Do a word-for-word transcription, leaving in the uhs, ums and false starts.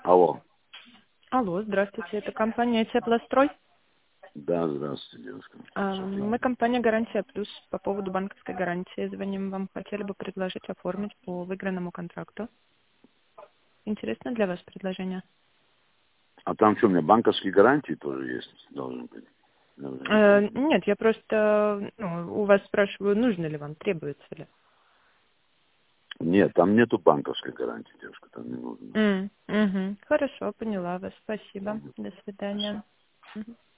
Алло. Алло, здравствуйте, это компания Теплострой. Да, здравствуйте, девушка. А, Мы компания Гарантия Плюс по поводу банковской гарантии. Звоним вам, хотели бы предложить оформить по выигранному контракту. Интересно для вас предложение? А там что, у меня банковские гарантии тоже есть, должны быть? Э, Наверняка. нет, я просто ну, у вас спрашиваю, нужно ли вам, требуется ли. Нет, там нету банковской гарантии, девушка, там не нужно. М, мгм. Хорошо, поняла вас. Спасибо. Понял. До Спасибо. свидания. Мгм.